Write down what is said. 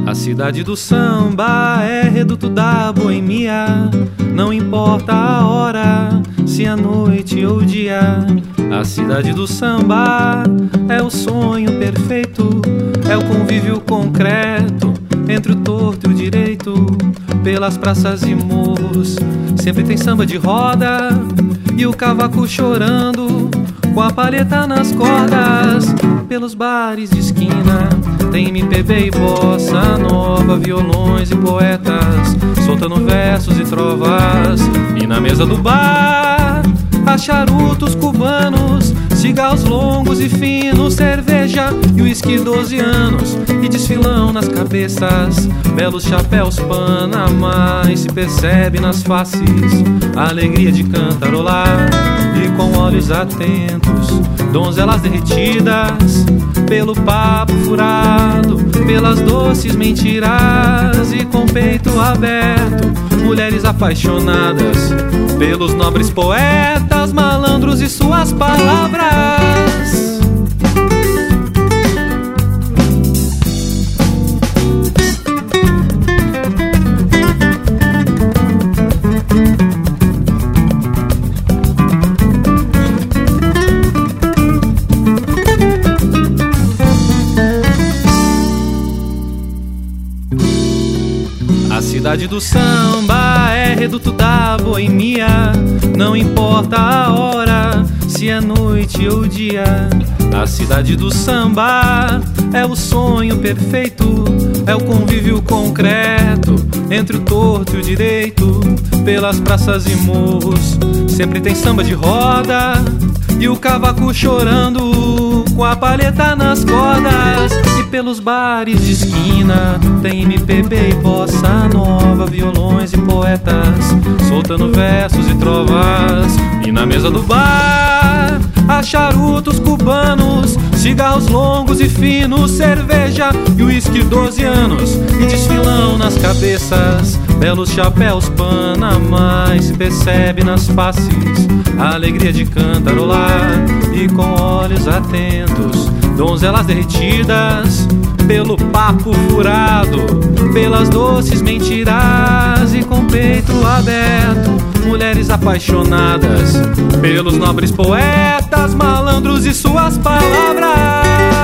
A cidade do samba é reduto da boemia. Não importa a hora, se é noite ou dia. A cidade do samba é o sonho perfeito, é o convívio concreto entre o torto e o direito. Pelas praças e morros sempre tem samba de roda e o cavaco chorando com a palheta nas cordas. Pelos bares de esquina tem MPB e bossa nova, violões e poetas soltando versos e trovas. E na mesa do bar há charutos cubanos, cigarros longos e finos, cerveja e uísque 12 anos. E desfilão nas cabeças, belos chapéus Panamá. E se percebe nas faces a alegria de cantarolar. E com olhos atentos, donzelas derretidas pelo papo furado, pelas doces mentiras. E com peito aberto, mulheres apaixonadas pelos nobres poetas, malandros e suas palavras. A cidade do samba é reduto da boemia. Não importa a hora, se é noite ou dia. A cidade do samba é o sonho perfeito, é o convívio concreto entre o torto e o direito. Pelas praças e morros sempre tem samba de roda e o cavaco chorando com a palheta nas cordas. E pelos bares de esquina tem MPB e bossa nova, violões e poetas soltando versos e trovas. E na mesa do bar há charutos cubanos, cigarros longos e finos, cerveja e uísque 12 anos. E desfilão nas cabeças, belos chapéus Panamá. E se percebe nas faces a alegria de cantarolar. E com olhos atentos, donzelas derretidas pelo papo furado, pelas doces mentiras. E com peito aberto, mulheres apaixonadas pelos nobres poetas, malandros e suas palavras.